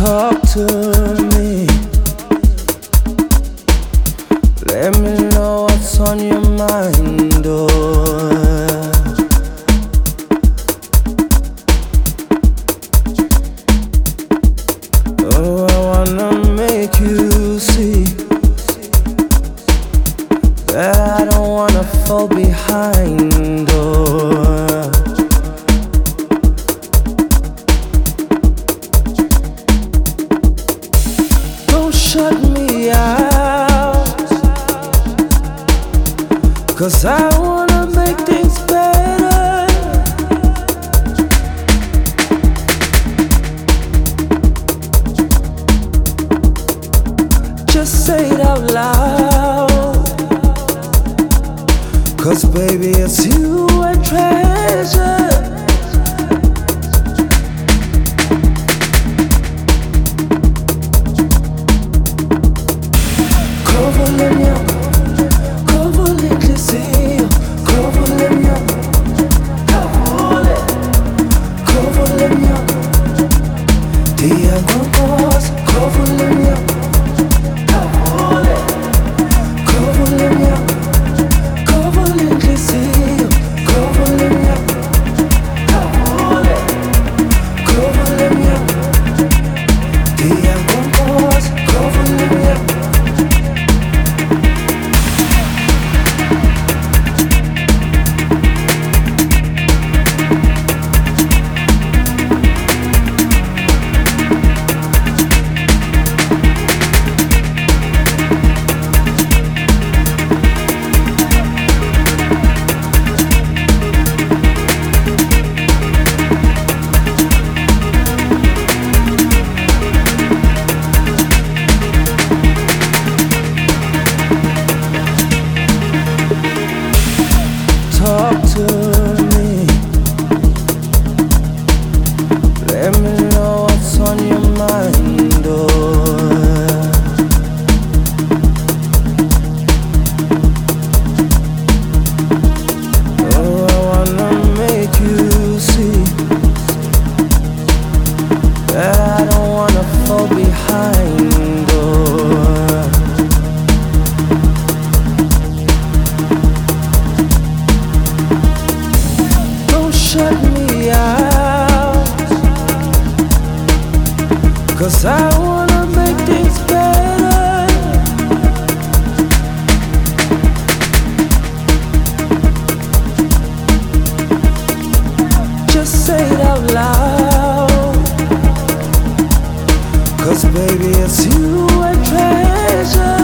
Talk to me. Let me know what's on your mind, oh, I wanna make you see that I don't wanna fall behind, don't shut me out, 'cause I wanna make things better. Just say it out loud, 'cause baby it's you I treasure. Talk to me. Let me know what's on your mind, oh, I wanna make you see that I don't wanna fall behind, shut me out, 'cause I wanna make things better. Just say it out loud, 'cause baby it's you I treasure.